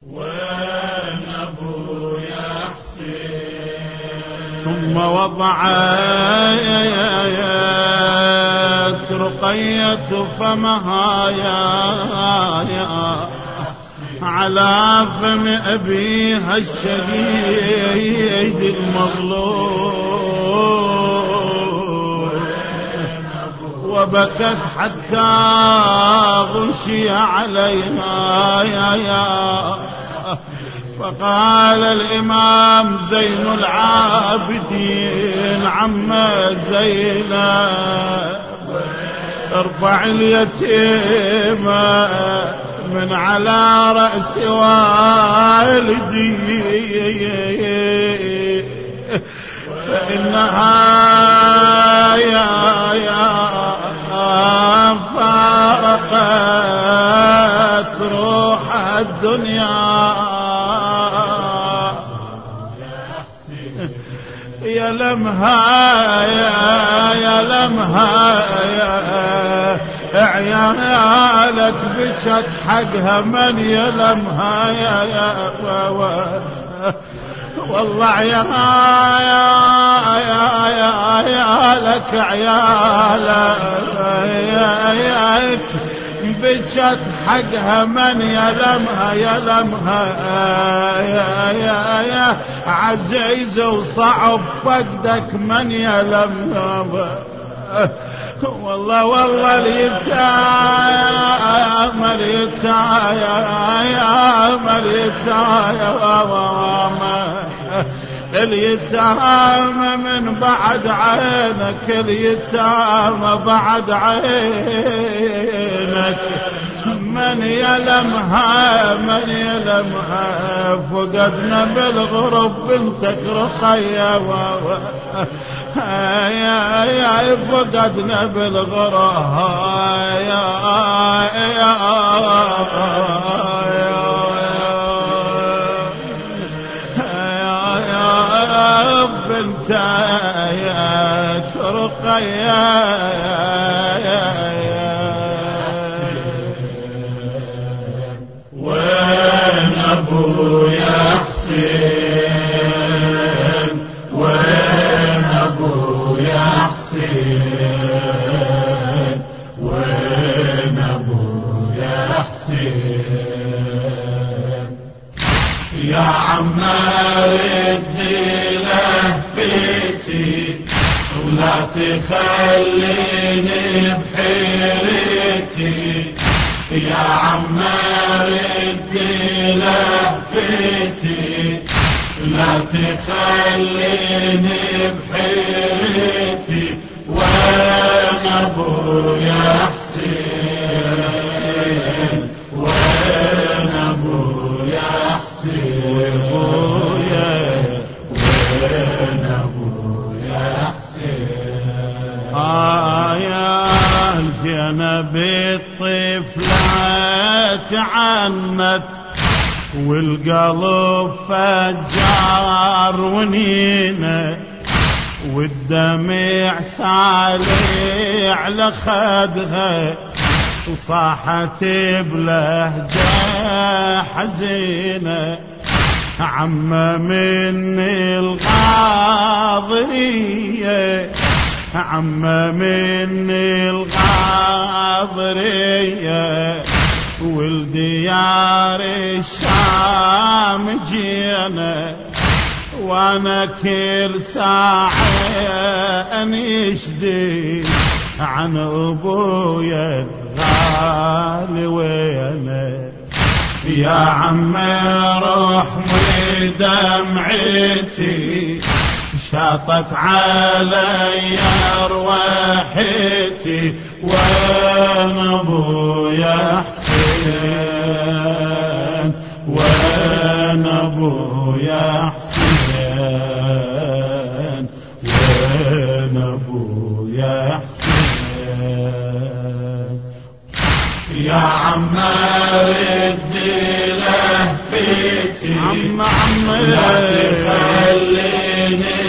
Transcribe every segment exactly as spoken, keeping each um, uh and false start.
وين أبويا حسين. ثم وضعت رقية فمها على فم أبيها الشهيد المظلوم، وبكت حتى غشي عليها يا يا فقال الإمام زين العابدين عم زينب ارفع اليتيم من على رأس والدي فإنها يا يا فارقت روح الدنيا يا لمها يا يا لمها يا عيالك بجت حقها من يلمها يا يا والله يا يا يا يا لك عيالك بجت حقها من يلمها يلمها يا يا يا عزيز وصعب فقدك من يلمها والله والله اليتامى اليتامى اليتامى اليتامى من بعد عينك اليتامى بعد عينك من يلمها من يلمها فقدنا بالغرب بنتك رقية يا يا فقدنا بالغرب يا يا يا بنت يا رقية وين أبويا حسين وين أبويا حسين وين أبويا حسين يا عمار ردي لهفتي ولا تخليني بحيرتي يا عمار ردي لهفتي لا تخليني بحيرتي وين أبويا حسين وين أبويا حسين وين أبويا حسين آه يا زينب الطفلة تعنت والقلب فجار ونينه والدمع سالي على خدها وصاحت بلهجة حزينة عم مني الغاضرية عم مني الغاضرية والديار الشام جينا وانا كل ساعة انشدي عن ابويا الغالي وينه يا عم روح دمعتي شاطت علي روحتي وين ابويا حسين وين ابويا حسين وين ابويا حسين يا عم ردي لهفتي عم عم لا تخليني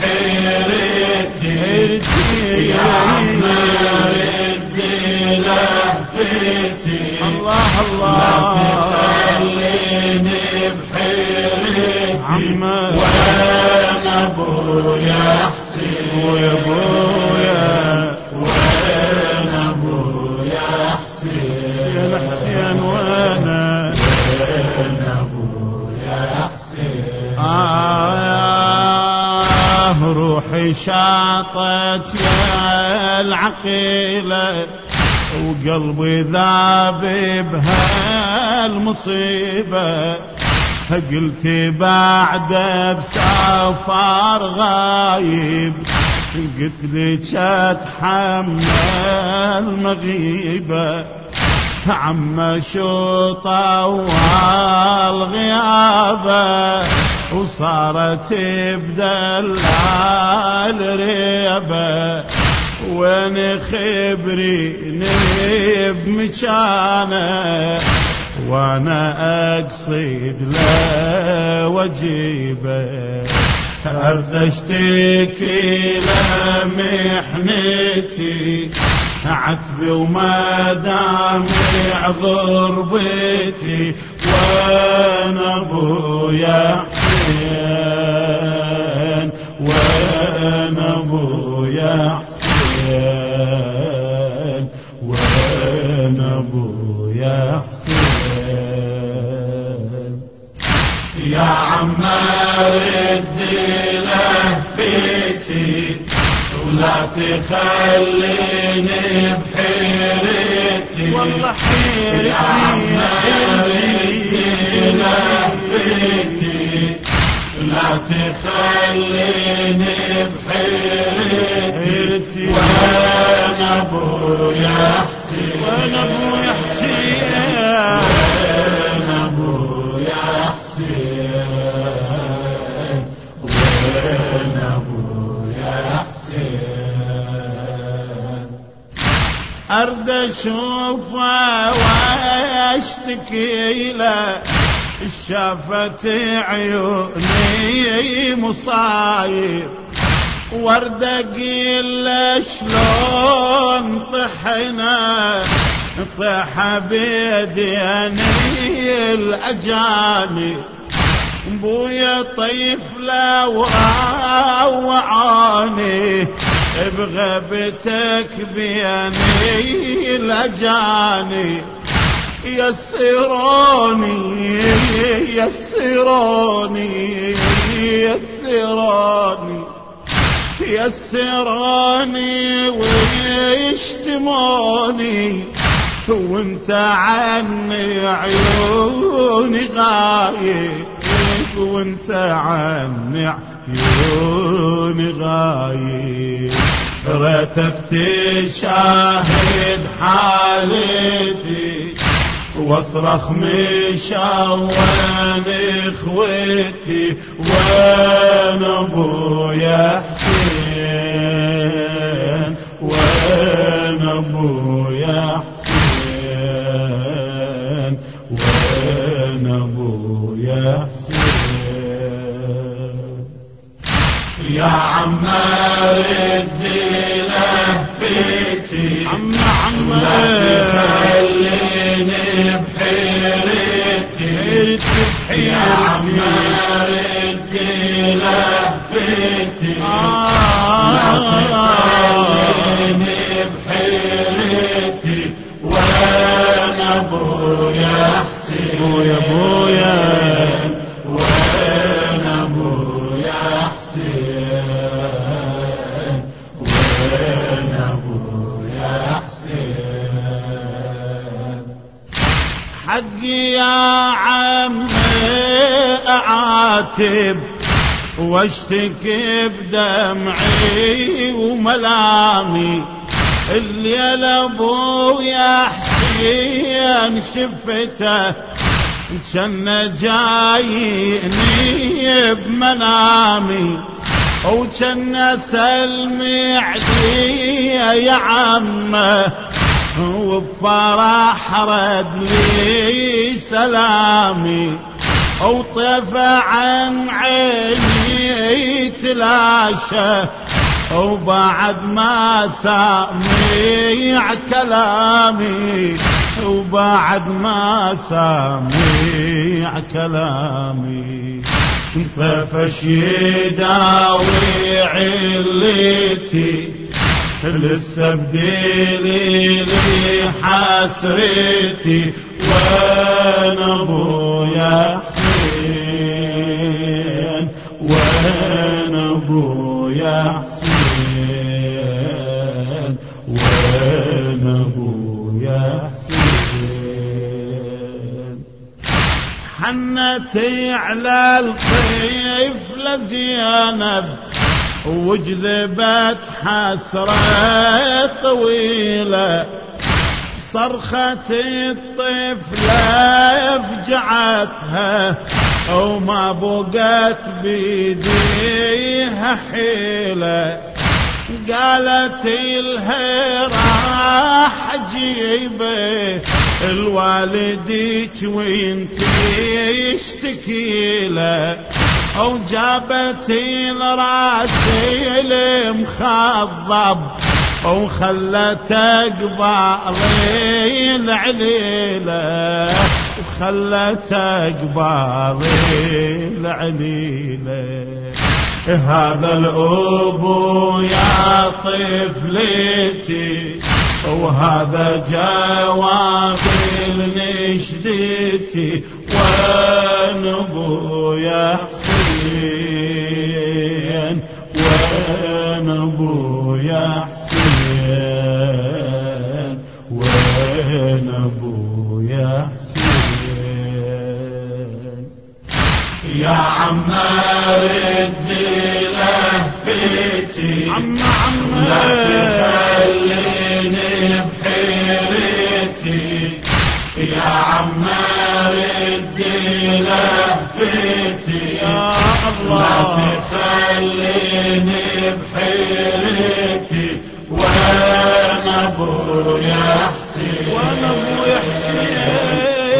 بحيرتي يا عم ردي لهفتي الله الله عمه وين ابويا حسين ويا ابويا وين ابويا حسين يا حسين وانا وين ابويا حسين آه روحي شاطت يا العقيلة وقلبي ذاب بهالمصيبة قلت بعد بسفر غايب قلت لك اتحمل مغيبة عم شو طوال غيابه وصارت بدلال ريبه وين خبريني بمكانه وانا اقصد له وجيبه ارد اشتكي لمحنتي عتبي وما دامع ضربتي وين ابويا حسين وين ابويا حسين وين ابويا حسين يا عم ردي لهفتي ولا تخليني بحيرتي والله حيرتي يا عم ردي لهفتي لا تخليني بحيرتي وين ابويا حسين وين ابويا حسين وين ابويا حسين وين ابويا حسين ارد اشوفه واشتكي له شافت عيوني مصايب ورد اقيل شلون طحنا طح بيديني الاجانب بويا طيف لا وعاني بغبتك بيني الاجانب يسروني يسروني يسروني يسروني ويشتموني وانت عني عيوني غايب وانت عني عيوني غايب ريتك تشاهد حالتي واصرخ مشوان اخوتي وين ابويا حسين وين ابويا حسين وين ابويا حسين يا عم ردي لهفتي عم عم لا تخليني بحيرتي يا عم ردي لهفتي لا تخليني بحيرتي وين ابويا حسين بويا بويا وين ابويا حسين وين ابويا حسين حقي يا عمي اعاتب واشتكي بدمعي وملامي الليل ابويا حسين شفته كان جايني بمنامي وكان سلمي علي يا عمه وبفرح رد لي سلامي وطيف عن عيني تلاشى وبعد ما سامع كلامي وبعد ما سامع اسمع كلامي طفش يداوي علتي لسه بديلي لي حسرتي وين ابويا حسين وين ابويا حسين وين ابويا حسين حنتي على الطفل زينب وجذبت حسرة طويلة صرخة الطفلة فجعتها وما بقت بيديها حيلة قالت لها راح اجيبه الوالديك وانتي اشتكيله او جابت لراسي المخضب او خلت اقبالي العليله وخلت اقبالي العليله هذا الابو يا طفلتي وهذا جواب لنشدتي وين ابويا حسين وين ابويا حسين وين ابويا حسين يا عم ردي لهفتي عم عم لا تخليني بحيرتي يا عم ردي لهفتي يا الله لا تخليني بحيرتي وين ابويا حسين وين ابويا حسين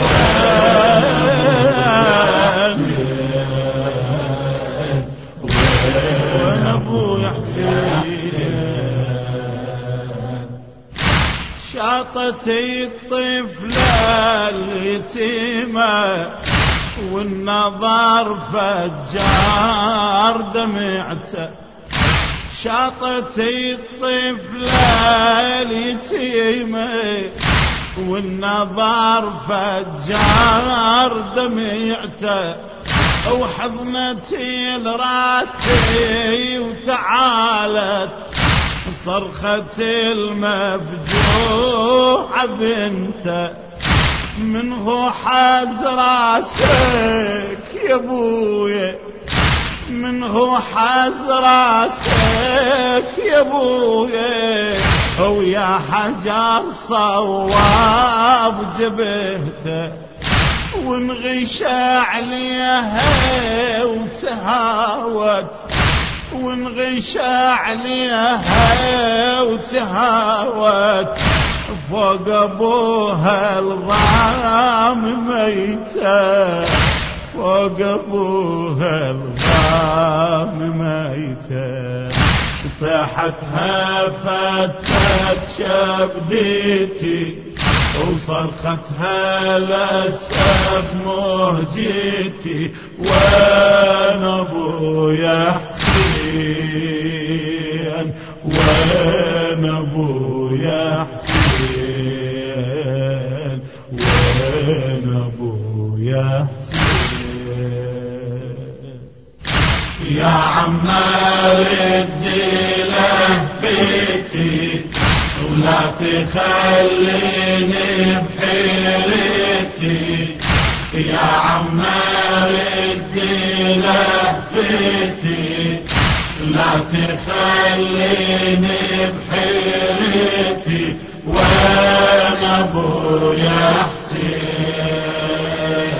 وين ابويا حسين شاطت الطفلة اليتيمة والنظر فجار دمعته شاطت الطفلة اليتيمة والنظر فجار دمعته وحضنتي لراسي وتعالت صرخة المفجوعة بنته منه حاز راسك يا ابويا منه حاز راسك يا ابويا ويا حجر صواب جبهته وانغشى عليها وتهاوت وانغشى عليها وتهاوت فوق ابوها الظام ميته فوق ابوها الظام ميته طاحتها فتت شبديتي وصرختها لسب مهجتي وين ابويا حسين وين ابويا حسين وين ابويا حسين يا عم ردي لهفتي ولا تخليني بحيرتي يا عم ردي لهفتي لا تخليني بحيرتي وين ابويا حسين